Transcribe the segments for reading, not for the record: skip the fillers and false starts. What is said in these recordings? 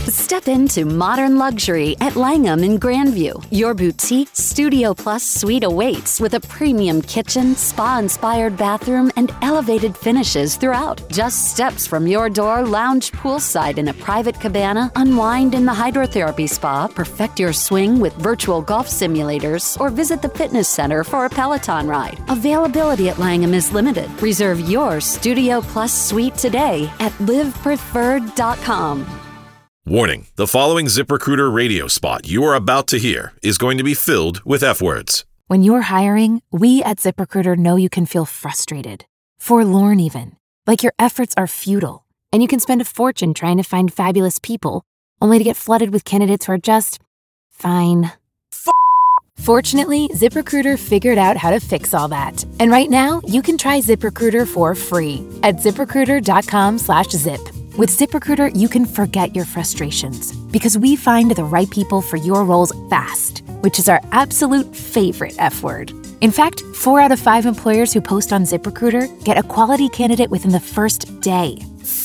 Step into modern luxury at Langham in Grandview. Your boutique Studio Plus suite awaits with a premium kitchen, spa-inspired bathroom, and elevated finishes throughout. Just steps from your door, lounge poolside in a private cabana, unwind in the hydrotherapy spa, perfect your swing with virtual golf simulators, or visit the fitness center for a Peloton ride. Availability at Langham is limited. Reserve your Studio Plus suite today at livepreferred.com. Warning, the following ZipRecruiter radio spot you are about to hear is going to be filled with F-words. When you're hiring, we at ZipRecruiter know you can feel frustrated, forlorn even, like your efforts are futile, and you can spend a fortune trying to find fabulous people, only to get flooded with candidates who are just fine. Fortunately, ZipRecruiter figured out how to fix all that. And right now, you can try ZipRecruiter for free at ZipRecruiter.com/zip. With ZipRecruiter, you can forget your frustrations because we find the right people for your roles fast, which is our absolute favorite F word. In fact, 4 out of 5 employers who post on ZipRecruiter get a quality candidate within the first day.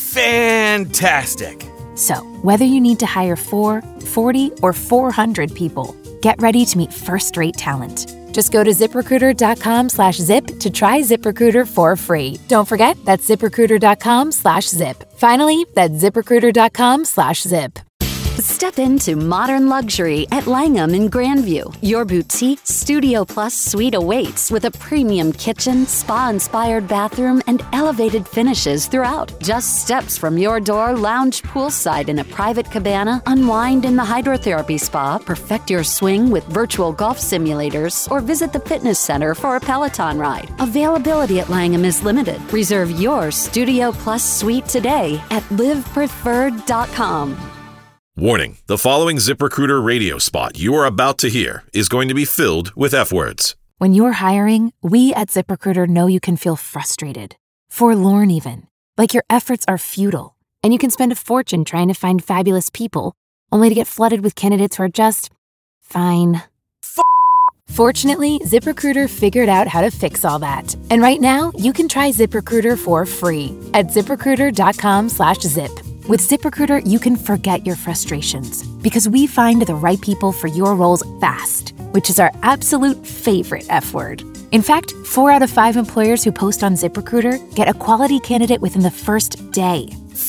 Fantastic! So, whether you need to hire 4, 40, or 400 people, get ready to meet first-rate talent. Just go to ZipRecruiter.com/zip to try ZipRecruiter for free. Don't forget, that's ZipRecruiter.com/zip. Finally, that's ZipRecruiter.com/zip. Step into modern luxury at Langham in Grandview. Your boutique Studio Plus suite awaits with a premium kitchen, spa-inspired bathroom, and elevated finishes throughout. Just steps from your door, lounge poolside in a private cabana, unwind in the hydrotherapy spa, perfect your swing with virtual golf simulators, or visit the fitness center for a Peloton ride. Availability at Langham is limited. Reserve your Studio Plus suite today at livepreferred.com. Warning, the following ZipRecruiter radio spot you are about to hear is going to be filled with F-words. When you're hiring, we at ZipRecruiter know you can feel frustrated, forlorn even, like your efforts are futile, and you can spend a fortune trying to find fabulous people, only to get flooded with candidates who are just fine. Fortunately, ZipRecruiter figured out how to fix all that. And right now, you can try ZipRecruiter for free at ZipRecruiter.com/zip. With ZipRecruiter, you can forget your frustrations because we find the right people for your roles fast, which is our absolute favorite F word. In fact, 4 out of 5 employers who post on ZipRecruiter get a quality candidate within the first day.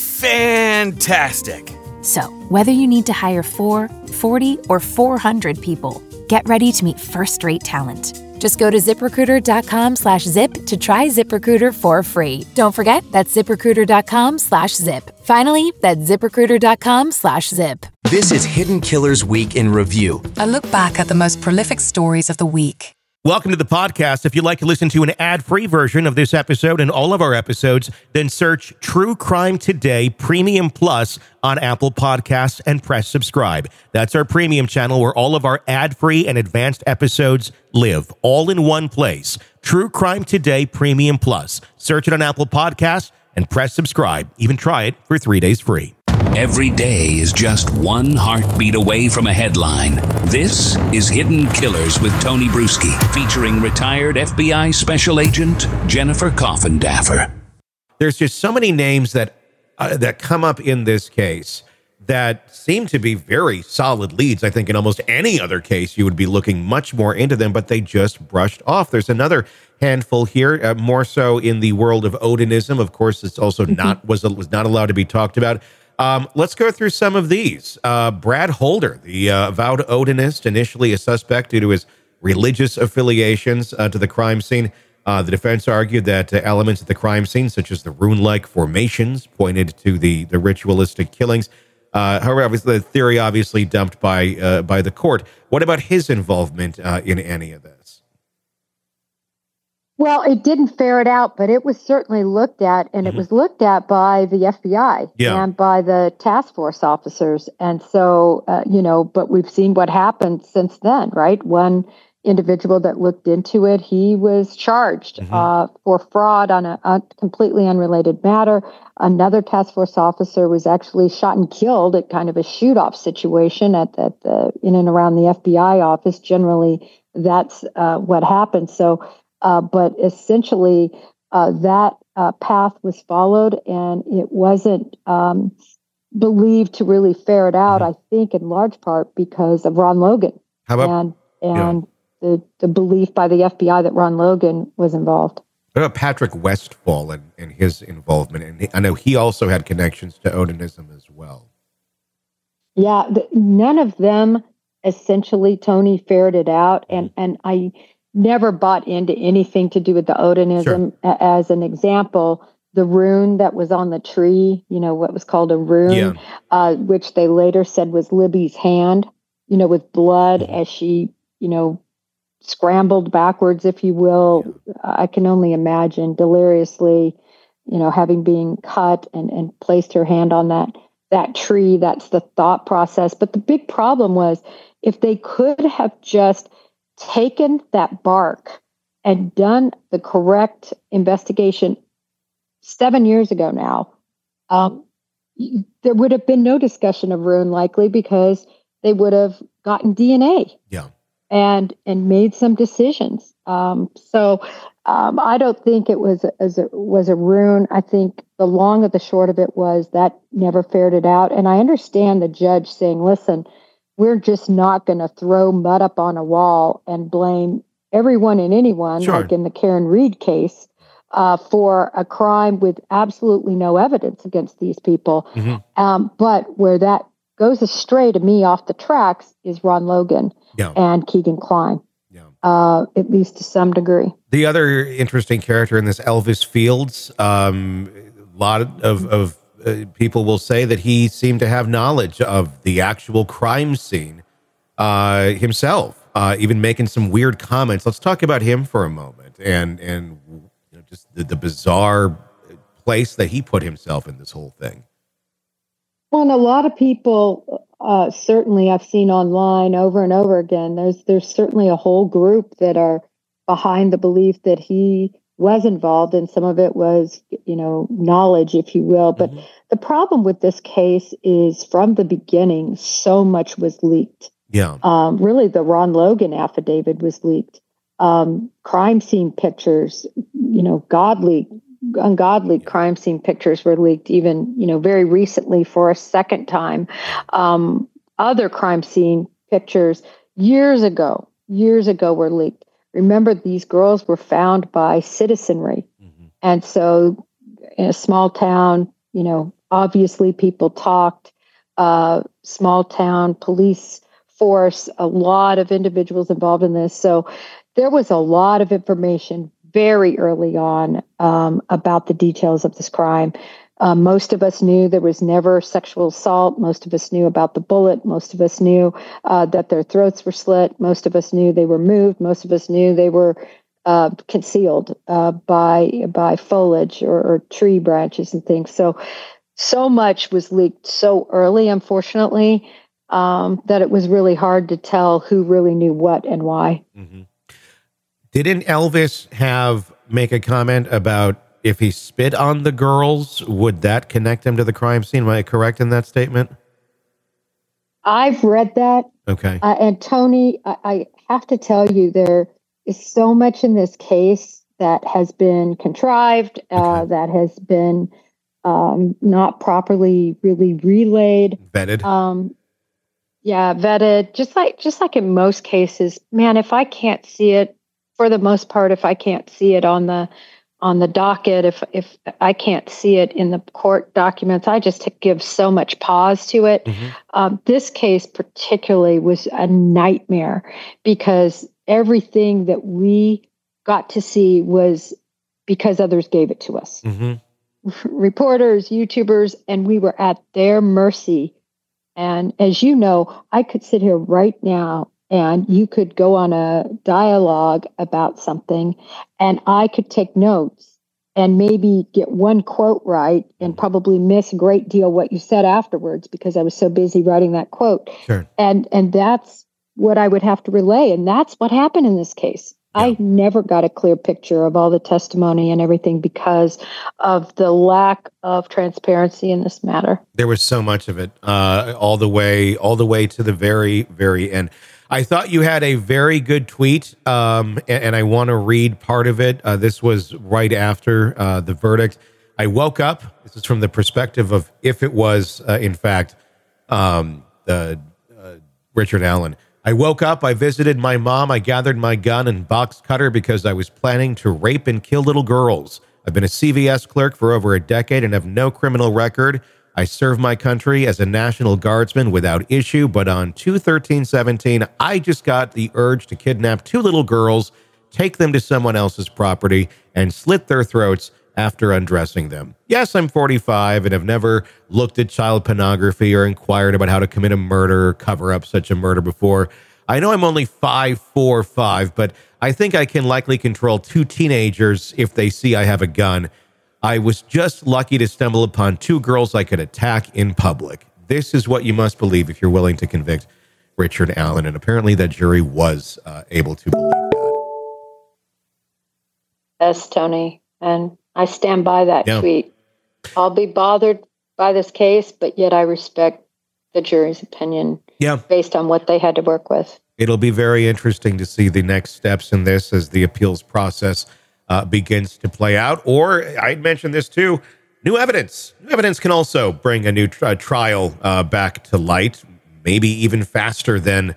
Fantastic! So, whether you need to hire 4, 40, or 400 people, get ready to meet first-rate talent. Just go to ZipRecruiter.com/zip to try ZipRecruiter for free. Don't forget, that's ZipRecruiter.com/zip. Finally, that's ZipRecruiter.com/zip. This is Hidden Killers Week in Review. A look back at the most prolific stories of the week. Welcome to the podcast. If you'd like to listen to an ad-free version of this episode and all of our episodes, then search True Crime Today Premium Plus on Apple Podcasts and press subscribe. That's our premium channel where all of our ad-free and advanced episodes live, all in one place. True Crime Today Premium Plus. Search it on Apple Podcasts and press subscribe. Even try it for 3 days free. Every day is just one heartbeat away from a headline. This is Hidden Killers with Tony Bruschi, featuring retired FBI Special Agent Jennifer Coffindaffer. There's just so many names that come up in this case that seem to be very solid leads. I think in almost any other case, you would be looking much more into them, but they just brushed off. There's another handful here, more so in the world of Odinism. Of course, it's also was not allowed to be talked about. Let's go through some of these. Brad Holder, the avowed Odinist, initially a suspect due to his religious affiliations to the crime scene. The defense argued that elements at the crime scene, such as the rune-like formations, pointed to the ritualistic killings. However, the theory obviously dumped by the court. What about his involvement in any of this? Well, it didn't ferret out, but it was certainly looked at, and it was looked at by the FBI and by the task force officers. And so, but we've seen what happened since then, right? One individual that looked into it, he was charged for fraud on a completely unrelated matter. Another task force officer was actually shot and killed at kind of a shoot-off situation at the in and around the FBI office. Generally, that's what happened. So, but essentially, that path was followed, and it wasn't believed to really ferret out, I think in large part because of Ron Logan. How about the belief by the FBI that Ron Logan was involved. What about Patrick Westphal and his involvement? And I know he also had connections to Odinism as well. Yeah, none of them essentially, Tony, ferreted out. And I never bought into anything to do with the Odinism. Sure. As an example, the rune that was on the tree, what was called a rune, which they later said was Libby's hand, with blood as she, scrambled backwards, if you will. I can only imagine deliriously, having been cut and placed her hand on that tree. That's the thought process. But the big problem was if they could have just taken that bark and done the correct investigation 7 years ago now, there would have been no discussion of rune likely because they would have gotten DNA. Yeah. And made some decisions. So I don't think it was a rune. I think the long of the short of it was that never ferreted out. And I understand the judge saying, listen, we're just not going to throw mud up on a wall and blame everyone and anyone, sure, like in the Karen Reed case, for a crime with absolutely no evidence against these people. Mm-hmm. But where that goes astray to me off the tracks is Ron Logan. Yeah. And Keegan Kline, at least to some degree. The other interesting character in this, Elvis Fields, a lot of people will say that he seemed to have knowledge of the actual crime scene himself, even making some weird comments. Let's talk about him for a moment and just the bizarre place that he put himself in this whole thing. Well, and a lot of people, certainly I've seen online over and over again, there's certainly a whole group that are behind the belief that he was involved, and some of it was, knowledge, if you will. But the problem with this case is from the beginning, so much was leaked. Yeah. Really, the Ron Logan affidavit was leaked. Crime scene pictures, ungodly crime scene pictures were leaked even, very recently for a second time. Other crime scene pictures years ago were leaked. Remember, these girls were found by citizenry. Mm-hmm. And so in a small town, obviously people talked, small town police force, a lot of individuals involved in this. So there was a lot of information very early on about the details of this crime. Most of us knew there was never sexual assault. Most of us knew about the bullet. Most of us knew that their throats were slit. Most of us knew they were moved. Most of us knew they were concealed by foliage or tree branches and things. So much was leaked so early, unfortunately, that it was really hard to tell who really knew what and why. Mm-hmm. Didn't Elvis make a comment about if he spit on the girls, would that connect him to the crime scene? Am I correct in that statement? I've read that. Okay. And Tony, I have to tell you, there is so much in this case that has been contrived, that has been not properly really relayed. Vetted. Vetted. Just like in most cases, man, if I can't see it, for the most part, if I can't see it on the docket, if I can't see it in the court documents, I just give so much pause to it. Mm-hmm. This case particularly was a nightmare because everything that we got to see was because others gave it to us. Mm-hmm. Reporters, YouTubers, and we were at their mercy. And as you know, I could sit here right now and you could go on a dialogue about something and I could take notes and maybe get one quote right and probably miss a great deal what you said afterwards because I was so busy writing that quote. Sure. And that's what I would have to relay. And that's what happened in this case. Yeah. I never got a clear picture of all the testimony and everything because of the lack of transparency in this matter. There was so much of it, all the way to the very, very end. I thought you had a very good tweet, and I want to read part of it. This was right after the verdict. I woke up. This is from the perspective of if it was, in fact, Richard Allen. I woke up, I visited my mom, I gathered my gun and box cutter because I was planning to rape and kill little girls. I've been a CVS clerk for over a decade and have no criminal record. I serve my country as a National Guardsman without issue, but on 2/13/17, I just got the urge to kidnap 2 little girls, take them to someone else's property, and slit their throats after undressing them. Yes, I'm 45 and have never looked at child pornography or inquired about how to commit a murder or cover up such a murder before. I know I'm only 5'4", but I think I can likely control 2 teenagers if they see I have a gun. I was just lucky to stumble upon 2 girls I could attack in public. This is what you must believe if you're willing to convict Richard Allen. And apparently that jury was able to believe that. Yes, Tony. And I stand by that tweet. I'll be bothered by this case, but yet I respect the jury's opinion based on what they had to work with. It'll be very interesting to see the next steps in this as the appeals process begins to play out. Or I'd mentioned this too, new evidence. New evidence can also bring a new trial back to light, maybe even faster than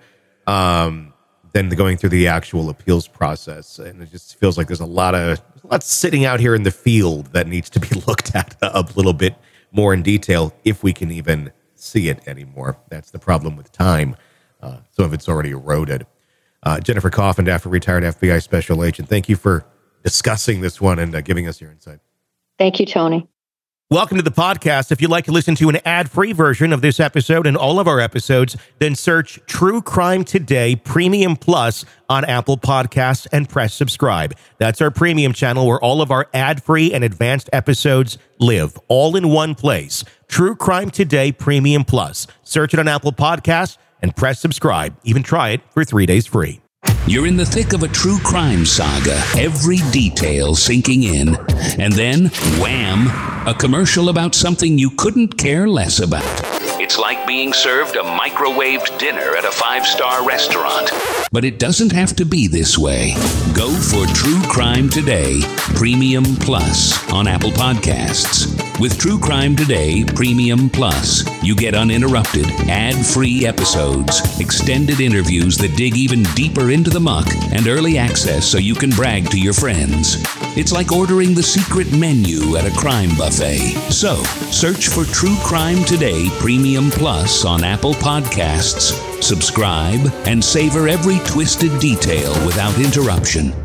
going through the actual appeals process. And it just feels like there's a lot sitting out here in the field that needs to be looked at a little bit more in detail if we can even see it anymore. That's the problem with time. Some of it's already eroded. Jennifer Coffendaff, retired FBI special agent, thank you for discussing this one and giving us your insight. Thank you, Tony. Welcome to the podcast. If you'd like to listen to an ad-free version of this episode and all of our episodes, then search True Crime Today Premium Plus on Apple Podcasts and press subscribe. That's our premium channel where all of our ad-free and advanced episodes live, all in one place. True Crime Today Premium Plus. Search it on Apple Podcasts and press subscribe. Even try it for 3 days free. You're in the thick of a true crime saga, every detail sinking in. And then, wham, a commercial about something you couldn't care less about. It's like being served a microwaved dinner at a 5-star restaurant. But it doesn't have to be this way. Go for True Crime Today Premium Plus on Apple Podcasts. With True Crime Today Premium Plus, you get uninterrupted, ad-free episodes, extended interviews that dig even deeper into the muck, and early access so you can brag to your friends. It's like ordering the secret menu at a crime buffet. So, search for True Crime Today Premium Plus on Apple Podcasts, subscribe, and savor every twisted detail without interruption.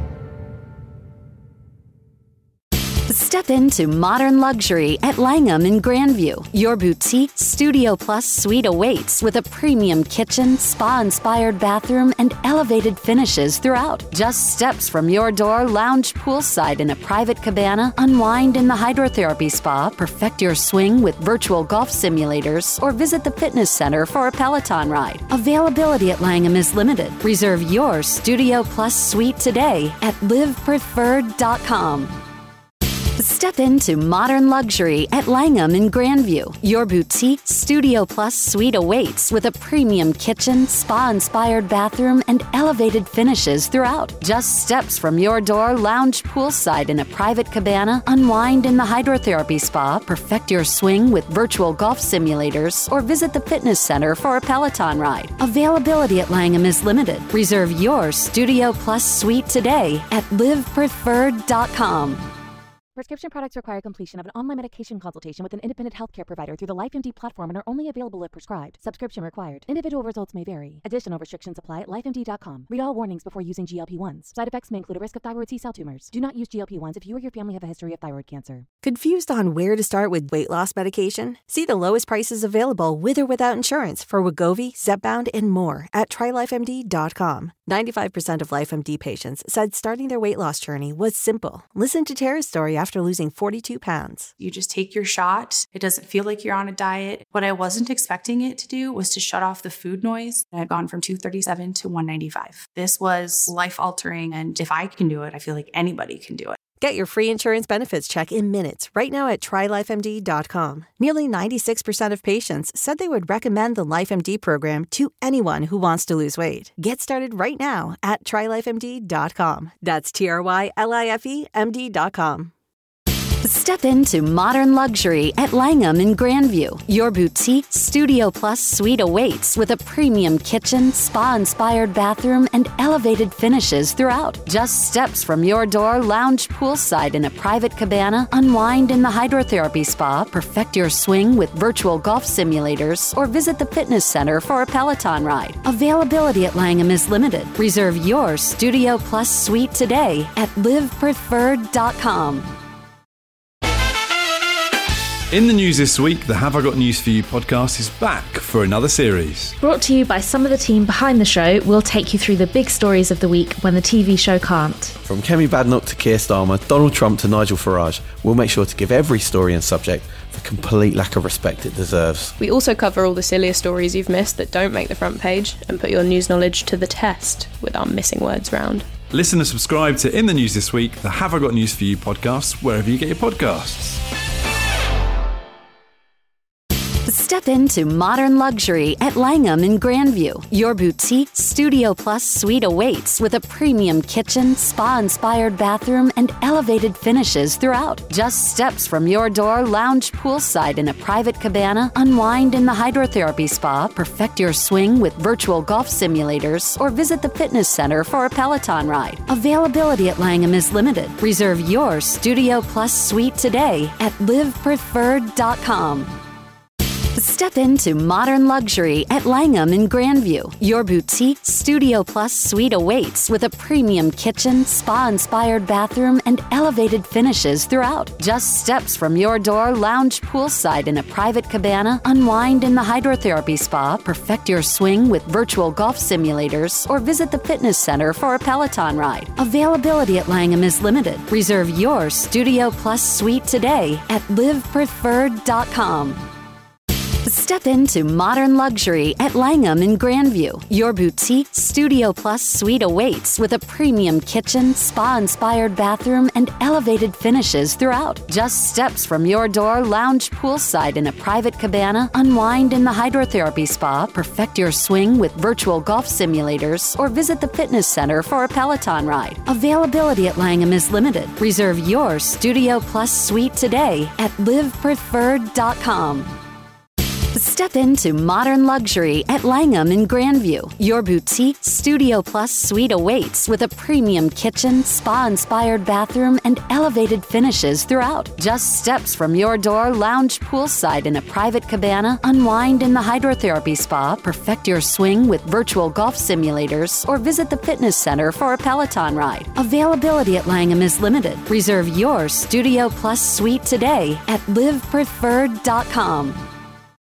Step into modern luxury at Langham in Grandview. Your boutique Studio Plus suite awaits with a premium kitchen, spa-inspired bathroom, and elevated finishes throughout. Just steps from your door, lounge poolside in a private cabana, unwind in the hydrotherapy spa, perfect your swing with virtual golf simulators, or visit the fitness center for a Peloton ride. Availability at Langham is limited. Reserve your Studio Plus suite today at livepreferred.com. Step into modern luxury at Langham in Grandview. Your boutique Studio Plus suite awaits with a premium kitchen, spa-inspired bathroom, and elevated finishes throughout. Just steps from your door, lounge poolside in a private cabana, unwind in the hydrotherapy spa, perfect your swing with virtual golf simulators, or visit the fitness center for a Peloton ride. Availability at Langham is limited. Reserve your Studio Plus suite today at livepreferred.com. Prescription products require completion of an online medication consultation with an independent healthcare provider through the LifeMD platform and are only available if prescribed. Subscription required. Individual results may vary. Additional restrictions apply at lifemd.com. Read all warnings before using GLP-1s. Side effects may include a risk of thyroid C-cell tumors. Do not use GLP-1s if you or your family have a history of thyroid cancer. Confused on where to start with weight loss medication? See the lowest prices available with or without insurance for Wegovy, Zepbound, and more at trylifemd.com. 95% of LifeMD patients said starting their weight loss journey was simple. Listen to Tara's story after losing 42 pounds. You just take your shot. It doesn't feel like you're on a diet. What I wasn't expecting it to do was to shut off the food noise. I had gone from 237 to 195. This was life-altering, and if I can do it, I feel like anybody can do it. Get your free insurance benefits check in minutes right now at trylifemd.com. Nearly 96% of patients said they would recommend the LifeMD program to anyone who wants to lose weight. Get started right now at trylifemd.com. That's TRYLIFEMD.com. Step into modern luxury at Langham in Grandview. Your boutique Studio Plus suite awaits with a premium kitchen, spa-inspired bathroom, and elevated finishes throughout. Just steps from your door, lounge poolside in a private cabana, unwind in the hydrotherapy spa, perfect your swing with virtual golf simulators, or visit the fitness center for a Peloton ride. Availability at Langham is limited. Reserve your Studio Plus suite today at livepreferred.com. In the news this week, the Have I Got News For You podcast is back for another series. Brought to you by some of the team behind the show, we'll take you through the big stories of the week when the TV show can't. From Kemi Badenoch to Keir Starmer, Donald Trump to Nigel Farage, we'll make sure to give every story and subject the complete lack of respect it deserves. We also cover all the sillier stories you've missed that don't make the front page and put your news knowledge to the test with our missing words round. Listen and subscribe to In the News This Week, the Have I Got News For You podcast, wherever you get your podcasts. Step into modern luxury at Langham in Grandview. Your boutique Studio Plus suite awaits with a premium kitchen, spa-inspired bathroom, and elevated finishes throughout. Just steps from your door, lounge poolside in a private cabana, unwind in the hydrotherapy spa, perfect your swing with virtual golf simulators, or visit the fitness center for a Peloton ride. Availability at Langham is limited. Reserve your Studio Plus suite today at livepreferred.com. Step into modern luxury at Langham in Grandview. Your boutique Studio Plus suite awaits with a premium kitchen, spa-inspired bathroom, and elevated finishes throughout. Just steps from your door, lounge poolside in a private cabana, unwind in the hydrotherapy spa, perfect your swing with virtual golf simulators, or visit the fitness center for a Peloton ride. Availability at Langham is limited. Reserve your Studio Plus suite today at livepreferred.com. Step into modern luxury at Langham in Grandview. Your boutique Studio Plus suite awaits with a premium kitchen, spa-inspired bathroom, and elevated finishes throughout. Just steps from your door, lounge poolside in a private cabana, unwind in the hydrotherapy spa, perfect your swing with virtual golf simulators, or visit the fitness center for a Peloton ride. Availability at Langham is limited. Reserve your Studio Plus suite today at livepreferred.com. Step into modern luxury at Langham in Grandview. Your boutique Studio Plus suite awaits with a premium kitchen, spa-inspired bathroom, and elevated finishes throughout. Just steps from your door, lounge poolside in a private cabana, unwind in the hydrotherapy spa, perfect your swing with virtual golf simulators, or visit the fitness center for a Peloton ride. Availability at Langham is limited. Reserve your Studio Plus suite today at livepreferred.com.